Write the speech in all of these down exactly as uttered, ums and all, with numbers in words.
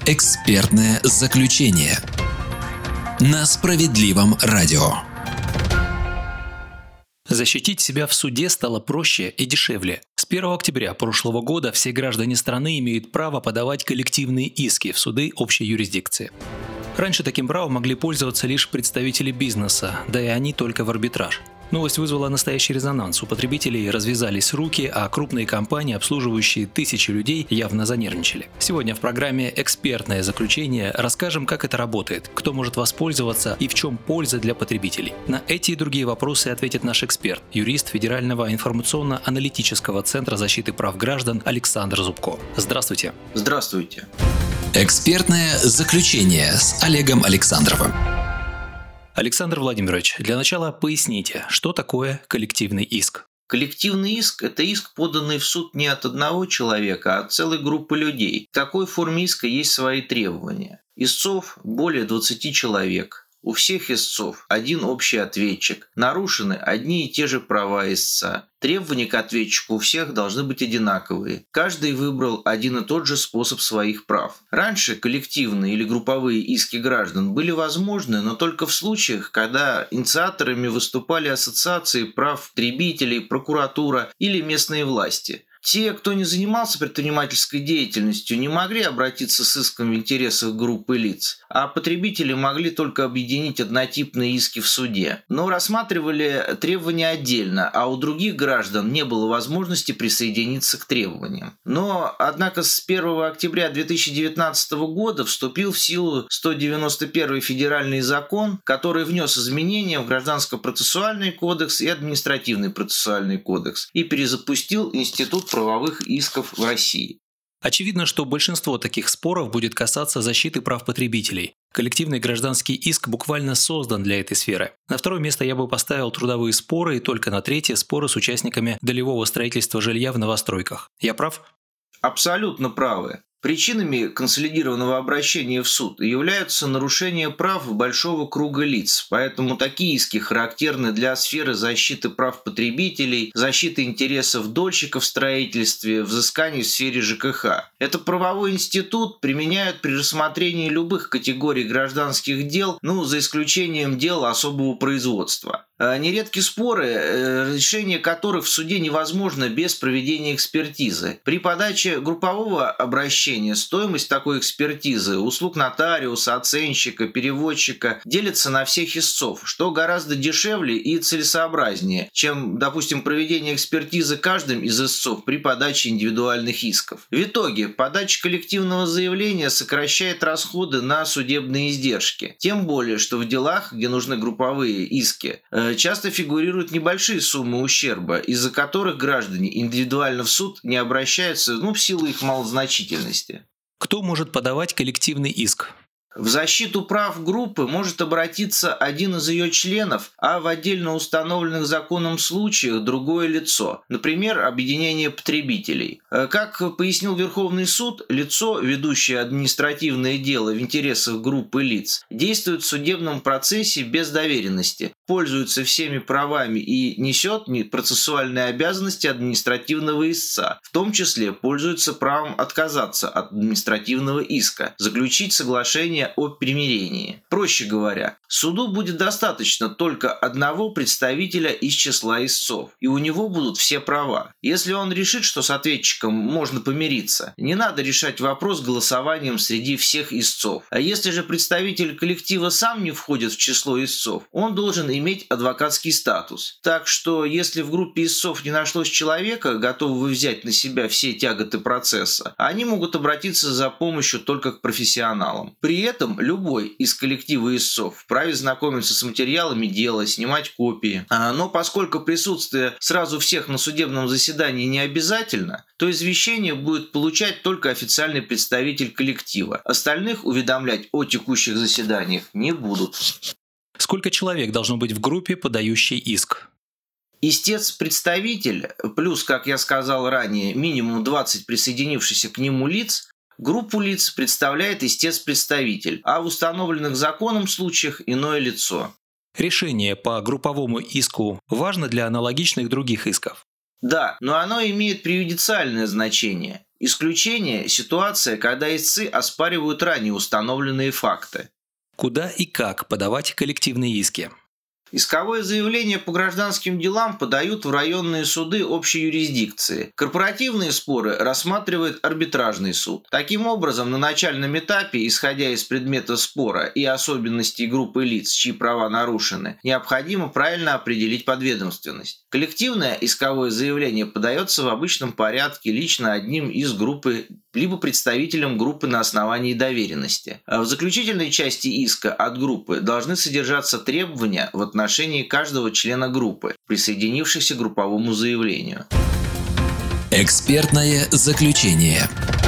Экспертное заключение на Справедливом радио. Защитить себя в суде стало проще и дешевле. С первого октября прошлого года все граждане страны имеют право подавать коллективные иски в суды общей юрисдикции. Раньше таким правом могли пользоваться лишь представители бизнеса, да и они только в арбитраж. Новость вызвала настоящий резонанс. У потребителей развязались руки, а крупные компании, обслуживающие тысячи людей, явно занервничали. Сегодня в программе «Экспертное заключение» расскажем, как это работает, кто может воспользоваться и в чем польза для потребителей. На эти и другие вопросы ответит наш эксперт, юрист Федерального информационно-аналитического центра защиты прав граждан Александр Зубко. Здравствуйте. Здравствуйте. Экспертное заключение с Олегом Александровым. Александр Владимирович, для начала поясните, что такое коллективный иск? Коллективный иск – это иск, поданный в суд не от одного человека, а от целой группы людей. В такой форме иска есть свои требования. Истцов более двадцати человек. У всех истцов один общий ответчик. Нарушены одни и те же права истца. Требования к ответчику у всех должны быть одинаковые. Каждый выбрал один и тот же способ своих прав. Раньше коллективные или групповые иски граждан были возможны, но только в случаях, когда инициаторами выступали ассоциации прав потребителей, прокуратура или местные власти. Те, кто не занимался предпринимательской деятельностью, не могли обратиться с иском в интересах группы лиц, а потребители могли только объединить однотипные иски в суде. Но рассматривали требования отдельно, а у других граждан не было возможности присоединиться к требованиям. Но, однако, с первого октября две тысячи девятнадцатого года вступил в силу сто девяносто первый федеральный закон, который внес изменения в Гражданско-процессуальный кодекс и Административный процессуальный кодекс и перезапустил институт правовых исков в России. Очевидно, что большинство таких споров будет касаться защиты прав потребителей. Коллективный гражданский иск буквально создан для этой сферы. На второе место я бы поставил трудовые споры и только на третье – споры с участниками долевого строительства жилья в новостройках. Я прав? Абсолютно правы. Причинами консолидированного обращения в суд являются нарушения прав большого круга лиц, поэтому такие иски характерны для сферы защиты прав потребителей, защиты интересов дольщиков в строительстве, взысканий в сфере ЖКХ. Этот правовой институт применяют при рассмотрении любых категорий гражданских дел, ну, за исключением дел особого производства. Нередки споры, решение которых в суде невозможно без проведения экспертизы. При подаче группового обращения стоимость такой экспертизы, услуг нотариуса, оценщика, переводчика делится на всех истцов, что гораздо дешевле и целесообразнее, чем, допустим, проведение экспертизы каждым из истцов при подаче индивидуальных исков. В итоге подача коллективного заявления сокращает расходы на судебные издержки. Тем более, что в делах, где нужны групповые иски, часто фигурируют небольшие суммы ущерба, из-за которых граждане индивидуально в суд не обращаются, ну, в силу их малозначительности. Кто может подавать коллективный иск? В защиту прав группы может обратиться один из ее членов, а в отдельно установленных законом случаях другое лицо, например, объединение потребителей. Как пояснил Верховный суд, лицо, ведущее административное дело в интересах группы лиц, действует в судебном процессе без доверенности, пользуется всеми правами и несет процессуальные обязанности административного истца, в том числе пользуется правом отказаться от административного иска, заключить соглашение о примирении. Проще говоря, суду будет достаточно только одного представителя из числа истцов, и у него будут все права. Если он решит, что с ответчиком можно помириться, не надо решать вопрос голосованием среди всех истцов. А если же представитель коллектива сам не входит в число истцов, он должен иметь адвокатский статус. Так что, если в группе истцов не нашлось человека, готового взять на себя все тяготы процесса, они могут обратиться за помощью только к профессионалам. При этом любой из коллектива истцов вправе знакомиться с материалами дела, снимать копии. Но поскольку присутствие сразу всех на судебном заседании не обязательно, то извещение будет получать только официальный представитель коллектива. Остальных уведомлять о текущих заседаниях не будут. Сколько человек должно быть в группе, подающей иск? Истец-представитель, плюс, как я сказал ранее, минимум двадцать присоединившихся к нему лиц, группу лиц представляет истец-представитель, а в установленных законом случаях иное лицо. Решение по групповому иску важно для аналогичных других исков? Да, но оно имеет преюдициальное значение. Исключение – ситуация, когда истцы оспаривают ранее установленные факты. Куда и как подавать коллективные иски? Исковое заявление по гражданским делам подают в районные суды общей юрисдикции. Корпоративные споры рассматривает арбитражный суд. Таким образом, на начальном этапе, исходя из предмета спора и особенностей группы лиц, чьи права нарушены, необходимо правильно определить подведомственность. Коллективное исковое заявление подается в обычном порядке лично одним из группы либо представителем группы на основании доверенности. А в заключительной части иска от группы должны содержаться требования в отношении каждого члена группы, присоединившихся к групповому заявлению. Экспертное заключение.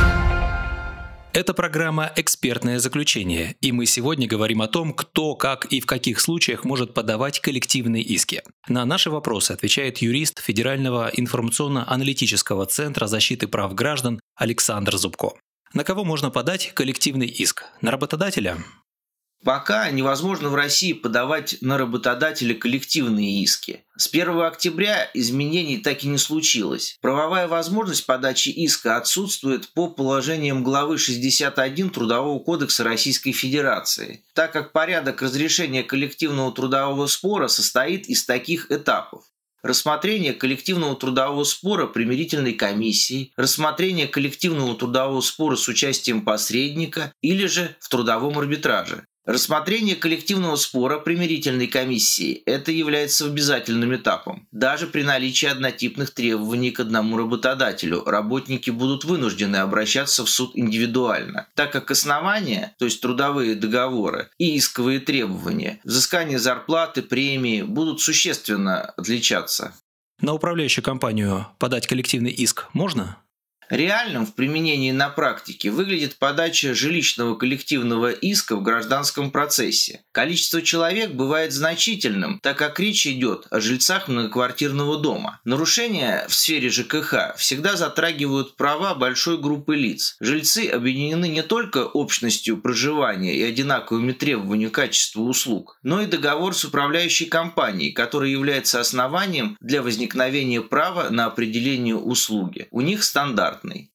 Это программа «Экспертное заключение», и мы сегодня говорим о том, кто, как и в каких случаях может подавать коллективные иски. На наши вопросы отвечает юрист Федерального информационно-аналитического центра защиты прав граждан Александр Зубко. На кого можно подать коллективный иск? На работодателя? Пока невозможно в России подавать на работодателя коллективные иски. С первого октября изменений так и не случилось. Правовая возможность подачи иска отсутствует по положениям главы шестьдесят один Трудового кодекса Российской Федерации, так как порядок разрешения коллективного трудового спора состоит из таких этапов. Рассмотрение коллективного трудового спора примирительной комиссией, рассмотрение коллективного трудового спора с участием посредника или же в трудовом арбитраже. Рассмотрение коллективного спора примирительной комиссии – это является обязательным этапом. Даже при наличии однотипных требований к одному работодателю работники будут вынуждены обращаться в суд индивидуально, так как основания, то есть трудовые договоры и исковые требования, взыскание зарплаты, премии будут существенно отличаться. На управляющую компанию подать коллективный иск можно? Реальным в применении на практике выглядит подача жилищного коллективного иска в гражданском процессе. Количество человек бывает значительным, так как речь идет о жильцах многоквартирного дома. Нарушения в сфере ЖКХ всегда затрагивают права большой группы лиц. Жильцы объединены не только общностью проживания и одинаковыми требованиями к качеству услуг, но и договор с управляющей компанией, который является основанием для возникновения права на определение услуги. У них стандарт.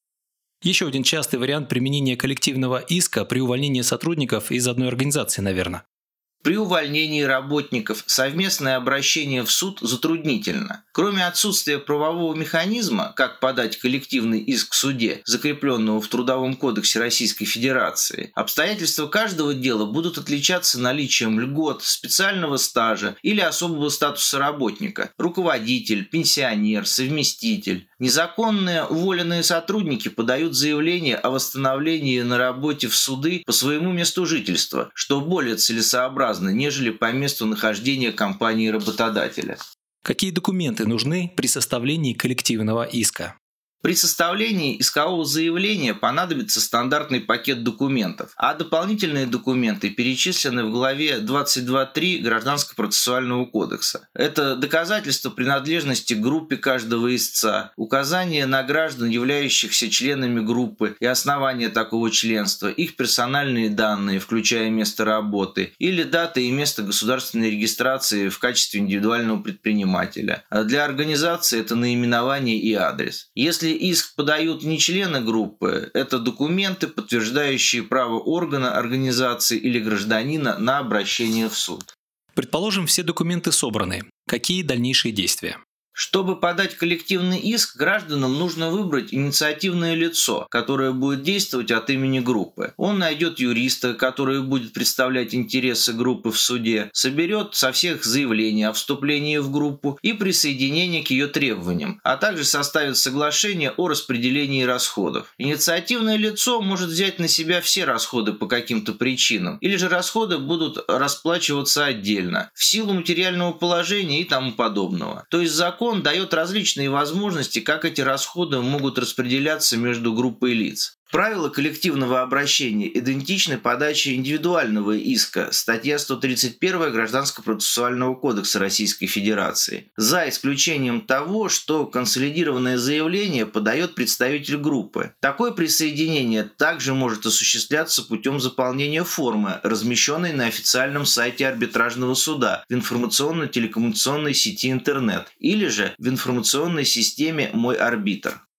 Еще один частый вариант применения коллективного иска при увольнении сотрудников из одной организации, наверное. При увольнении работников совместное обращение в суд затруднительно. Кроме отсутствия правового механизма, как подать коллективный иск в суде, закрепленного в Трудовом кодексе Российской Федерации, обстоятельства каждого дела будут отличаться наличием льгот, специального стажа или особого статуса работника – руководитель, пенсионер, совместитель. Незаконные уволенные сотрудники подают заявление о восстановлении на работе в суды по своему месту жительства, что более целесообразно, нежели по месту нахождения компании-работодателя. Какие документы нужны при составлении коллективного иска? При составлении искового заявления понадобится стандартный пакет документов, а дополнительные документы перечислены в главе двадцать два точка три Гражданско-процессуального кодекса. Это доказательство принадлежности к группе каждого истца, указание на граждан, являющихся членами группы, и основания такого членства, их персональные данные, включая место работы, или дата и место государственной регистрации в качестве индивидуального предпринимателя. А для организации это наименование и адрес. Если иск подают не члены группы, это документы, подтверждающие право органа, организации или гражданина на обращение в суд. Предположим, все документы собраны. Какие дальнейшие действия? Чтобы подать коллективный иск, гражданам нужно выбрать инициативное лицо, которое будет действовать от имени группы. Он найдет юриста, который будет представлять интересы группы в суде, соберет со всех заявления о вступлении в группу и присоединении к ее требованиям, а также составит соглашение о распределении расходов. Инициативное лицо может взять на себя все расходы по каким-то причинам, или же расходы будут расплачиваться отдельно, в силу материального положения и тому подобного. То есть закон Он дает различные возможности, как эти расходы могут распределяться между группой лиц. Правила коллективного обращения идентичны подаче индивидуального иска, статья сто тридцать один Гражданско-процессуального кодекса Российской Федерации, за исключением того, что консолидированное заявление подает представитель группы. Такое присоединение также может осуществляться путем заполнения формы, размещенной на официальном сайте арбитражного суда в информационно-телекоммуникационной сети интернет или же в информационной системе «Мой арбитр».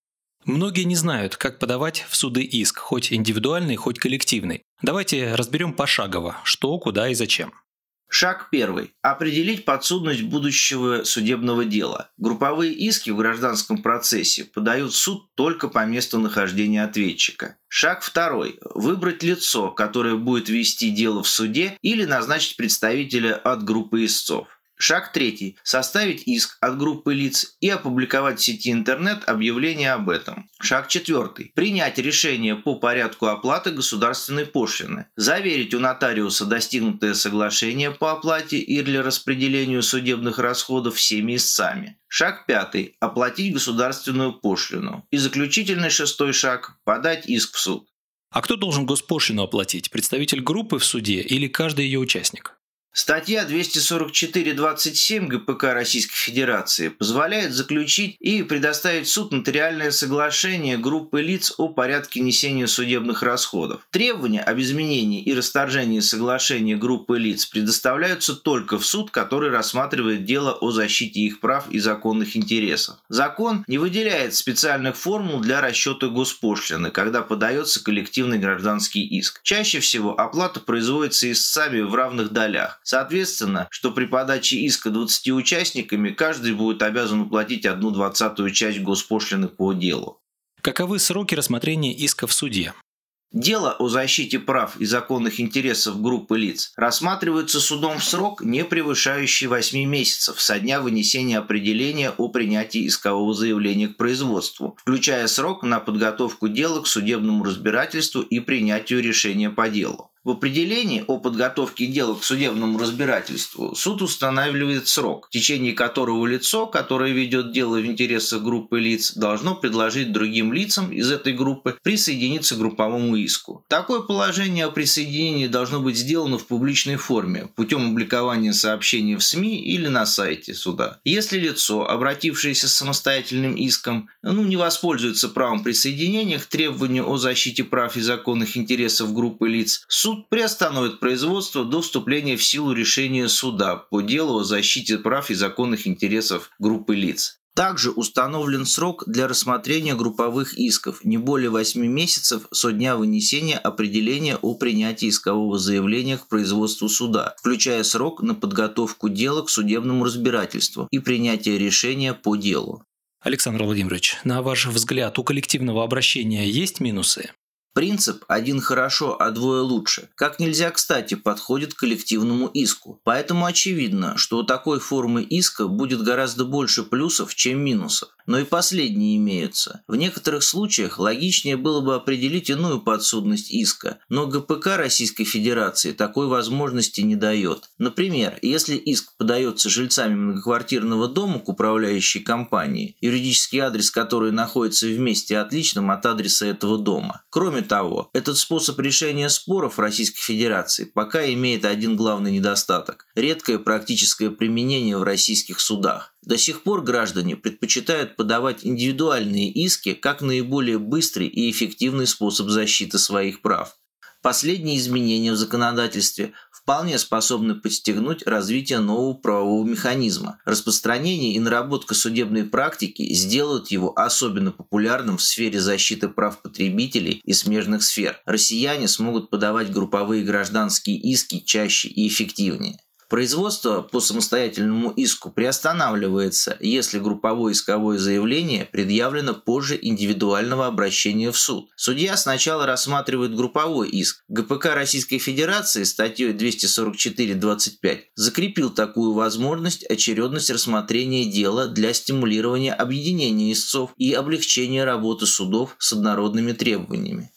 Многие не знают, как подавать в суды иск, хоть индивидуальный, хоть коллективный. Давайте разберем пошагово, что, куда и зачем. Шаг первый. Определить подсудность будущего судебного дела. Групповые иски в гражданском процессе подают в суд только по месту нахождения ответчика. Шаг второй. Выбрать лицо, которое будет вести дело в суде, или назначить представителя от группы истцов. Шаг третий. Составить иск от группы лиц и опубликовать в сети интернет объявление об этом. Шаг четвертый. Принять решение по порядку оплаты государственной пошлины. Заверить у нотариуса достигнутое соглашение по оплате или распределению судебных расходов всеми истцами. Шаг пятый. Оплатить государственную пошлину. И заключительный шестой шаг. Подать иск в суд. А кто должен госпошлину оплатить? Представитель группы в суде или каждый ее участник? Статья двести сорок четыре двадцать семь гэ пэ ка Российской Федерации позволяет заключить и предоставить в суд нотариальное соглашение группы лиц о порядке несения судебных расходов. Требования об изменении и расторжении соглашения группы лиц предоставляются только в суд, который рассматривает дело о защите их прав и законных интересов. Закон не выделяет специальных формул для расчета госпошлины, когда подается коллективный гражданский иск. Чаще всего оплата производится истцами в равных долях. Соответственно, что при подаче иска двадцатью участниками каждый будет обязан уплатить одну двадцатую часть госпошлины по делу. Каковы сроки рассмотрения иска в суде? Дело о защите прав и законных интересов группы лиц рассматривается судом в срок, не превышающий восьми месяцев со дня вынесения определения о принятии искового заявления к производству, включая срок на подготовку дела к судебному разбирательству и принятию решения по делу. В определении о подготовке дела к судебному разбирательству суд устанавливает срок, в течение которого лицо, которое ведет дело в интересах группы лиц, должно предложить другим лицам из этой группы присоединиться к групповому иску. Такое положение о присоединении должно быть сделано в публичной форме, путем опубликования сообщения в СМИ или на сайте суда. Если лицо, обратившееся с самостоятельным иском, ну, не воспользуется правом присоединения к требованию о защите прав и законных интересов группы лиц, суд приостановит производство до вступления в силу решения суда по делу о защите прав и законных интересов группы лиц. Также установлен срок для рассмотрения групповых исков не более восьми месяцев со дня вынесения определения о принятии искового заявления к производству суда, включая срок на подготовку дела к судебному разбирательству и принятие решения по делу. Александр Владимирович, на ваш взгляд, у коллективного обращения есть минусы? Принцип «один хорошо, а двое лучше» как нельзя кстати подходит к коллективному иску. Поэтому очевидно, что у такой формы иска будет гораздо больше плюсов, чем минусов. Но и последние имеются. В некоторых случаях логичнее было бы определить иную подсудность иска, но гэ пэ ка Российской Федерации такой возможности не дает. Например, если иск подается жильцами многоквартирного дома к управляющей компании, юридический адрес которой находится в месте отличном от адреса этого дома. Кроме того, этот способ решения споров Российской Федерации пока имеет один главный недостаток – редкое практическое применение в российских судах. До сих пор граждане предпочитают подавать индивидуальные иски как наиболее быстрый и эффективный способ защиты своих прав. Последние изменения в законодательстве вполне способны подстегнуть развитие нового правового механизма. Распространение и наработка судебной практики сделают его особенно популярным в сфере защиты прав потребителей и смежных сфер. Россияне смогут подавать групповые гражданские иски чаще и эффективнее. Производство по самостоятельному иску приостанавливается, если групповое исковое заявление предъявлено позже индивидуального обращения в суд. Судья сначала рассматривает групповой иск. гэ пэ ка Российской Федерации статьей двести сорок четыре двадцать пять закрепил такую возможность очередность рассмотрения дела для стимулирования объединения истцов и облегчения работы судов с однородными требованиями.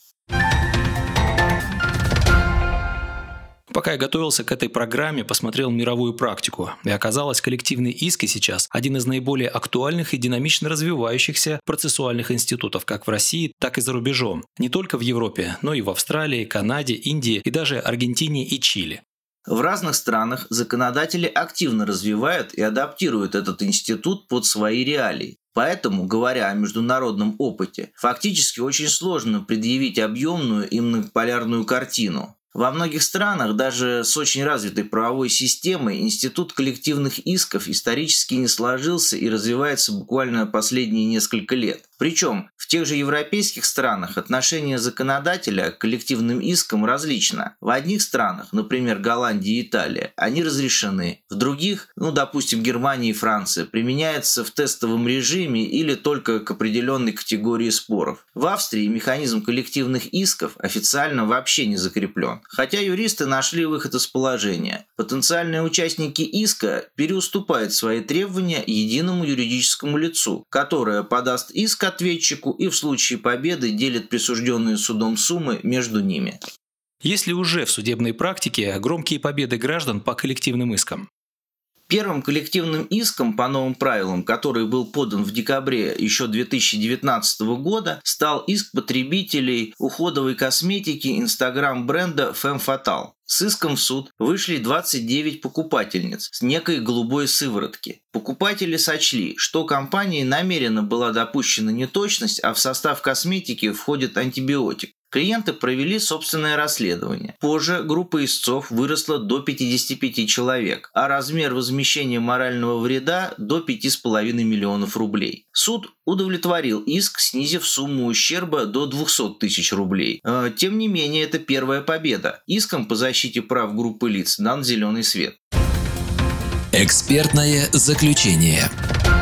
Пока я готовился к этой программе, посмотрел мировую практику, и оказалось, коллективные иски сейчас один из наиболее актуальных и динамично развивающихся процессуальных институтов как в России, так и за рубежом. Не только в Европе, но и в Австралии, Канаде, Индии и даже Аргентине и Чили. В разных странах законодатели активно развивают и адаптируют этот институт под свои реалии. Поэтому, говоря о международном опыте, фактически очень сложно предъявить объемную и многополярную картину. Во многих странах, даже с очень развитой правовой системой, институт коллективных исков исторически не сложился и развивается буквально последние несколько лет. Причем в тех же европейских странах отношение законодателя к коллективным искам различно. В одних странах, например, Голландия и Италия, они разрешены. В других, ну, допустим, Германия и Франция, применяются в тестовом режиме или только к определенной категории споров. В Австрии механизм коллективных исков официально вообще не закреплен. Хотя юристы нашли выход из положения. Потенциальные участники иска переуступают свои требования единому юридическому лицу, которое подаст иск ответчику и в случае победы делит присужденные судом суммы между ними. Есть ли уже в судебной практике громкие победы граждан по коллективным искам? Первым коллективным иском по новым правилам, который был подан в декабре еще две тысячи девятнадцатого года, стал иск потребителей уходовой косметики инстаграм-бренда Femme Fatale. С иском в суд вышли двадцать девять покупательниц с некой голубой сыворотки. Покупатели сочли, что компанией намеренно была допущена неточность, а в состав косметики входит антибиотик. Клиенты провели собственное расследование. Позже группа истцов выросла до пятидесяти пяти человек, а размер возмещения морального вреда до пяти с половиной миллионов рублей. Суд удовлетворил иск, снизив сумму ущерба до двухсот тысяч рублей. Тем не менее, это первая победа. Иском по защите прав группы лиц дан зеленый свет. Экспертное заключение.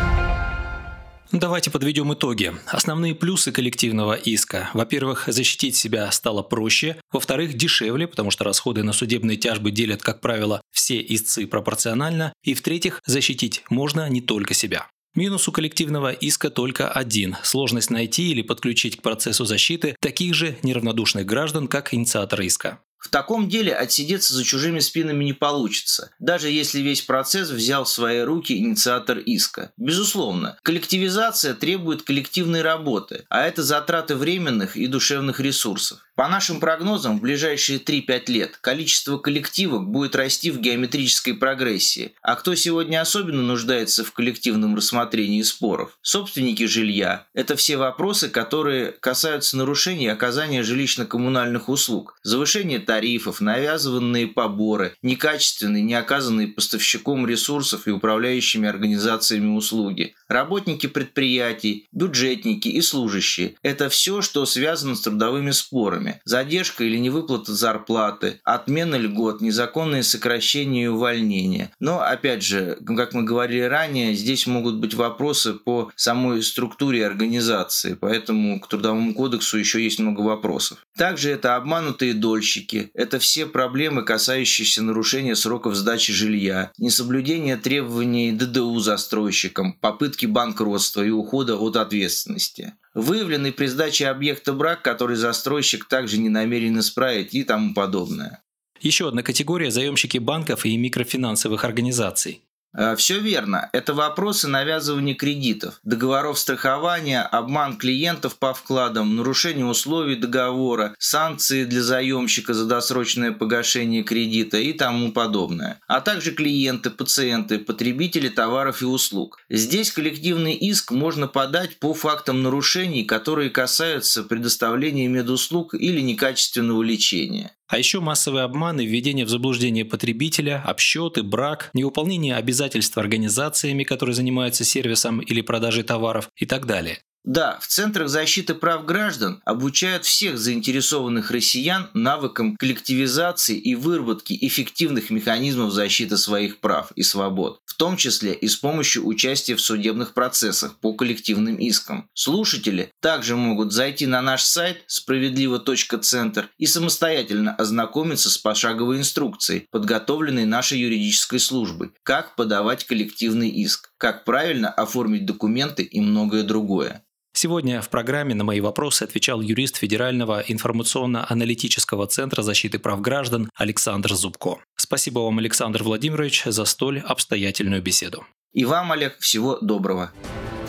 Давайте подведем итоги. Основные плюсы коллективного иска. Во-первых, защитить себя стало проще. Во-вторых, дешевле, потому что расходы на судебные тяжбы делят, как правило, все истцы пропорционально. И в-третьих, защитить можно не только себя. Минус у коллективного иска только один – сложность найти или подключить к процессу защиты таких же неравнодушных граждан, как инициатор иска. В таком деле отсидеться за чужими спинами не получится, даже если весь процесс взял в свои руки инициатор иска. Безусловно, коллективизация требует коллективной работы, а это затраты временных и душевных ресурсов. По нашим прогнозам, в ближайшие три-пять лет количество коллективов будет расти в геометрической прогрессии. А кто сегодня особенно нуждается в коллективном рассмотрении споров? Собственники жилья. Это все вопросы, которые касаются нарушений оказания жилищно-коммунальных услуг, завышения тарифов, навязанные поборы, некачественные, не оказанные поставщиком ресурсов и управляющими организациями услуги, работники предприятий, бюджетники и служащие. Это все, что связано с трудовыми спорами. Задержка или невыплата зарплаты, отмена льгот, незаконные сокращения и увольнения. Но, опять же, как мы говорили ранее, здесь могут быть вопросы по самой структуре организации, поэтому к Трудовому кодексу еще есть много вопросов. Также это обманутые дольщики, это все проблемы, касающиеся нарушения сроков сдачи жилья, несоблюдение требований Д Д У застройщикам, попытки банкротства и ухода от ответственности. Выявленный при сдаче объекта брак, который застройщик также не намерен исправить и тому подобное. Еще одна категория – заемщики банков и микрофинансовых организаций. Все верно. Это вопросы навязывания кредитов, договоров страхования, обман клиентов по вкладам, нарушение условий договора, санкции для заемщика за досрочное погашение кредита и тому подобное. А также клиенты, пациенты, потребители товаров и услуг. Здесь коллективный иск можно подать по фактам нарушений, которые касаются предоставления медуслуг или некачественного лечения. А еще массовые обманы, введение в заблуждение потребителя, обсчеты, брак, невыполнение обязательств организациями, которые занимаются сервисом или продажей товаров и так далее. Да, в Центрах защиты прав граждан обучают всех заинтересованных россиян навыкам коллективизации и выработки эффективных механизмов защиты своих прав и свобод, в том числе и с помощью участия в судебных процессах по коллективным искам. Слушатели также могут зайти на наш сайт справедливо точка центр и самостоятельно ознакомиться с пошаговой инструкцией, подготовленной нашей юридической службой, как подавать коллективный иск, как правильно оформить документы и многое другое. Сегодня в программе на мои вопросы отвечал юрист Федерального информационно-аналитического центра защиты прав граждан Александр Зубко. Спасибо вам, Александр Владимирович, за столь обстоятельную беседу. И вам, Олег, всего доброго. В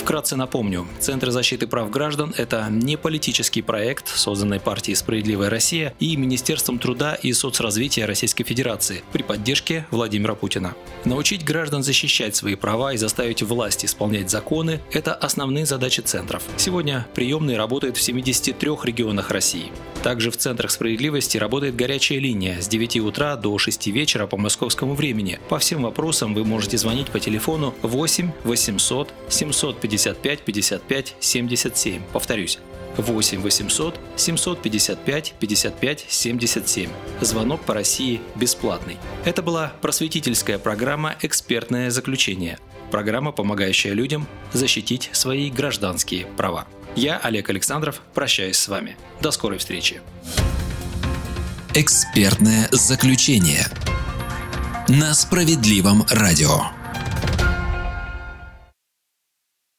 Вкратце напомню, Центр защиты прав граждан – это не политический проект, созданный партией «Справедливая Россия» и Министерством труда и соцразвития Российской Федерации при поддержке Владимира Путина. Научить граждан защищать свои права и заставить власть исполнять законы – это основные задачи центров. Сегодня приемные работают в семидесяти трёх регионах России. Также в центрах справедливости работает горячая линия с девяти утра до шести вечера по московскому времени. По всем вопросам вы можете звонить по телефону восемь восемьсот семьсот пятьдесят пять пятьдесят пять семьдесят семь. Повторюсь, восемь восемьсот семьсот пятьдесят пять пятьдесят пять семьдесят семь. Звонок по России бесплатный. Это была просветительская программа «Экспертное заключение». Программа, помогающая людям защитить свои гражданские права. Я, Олег Александров, прощаюсь с вами. До скорой встречи. «Экспертное заключение» на Справедливом радио.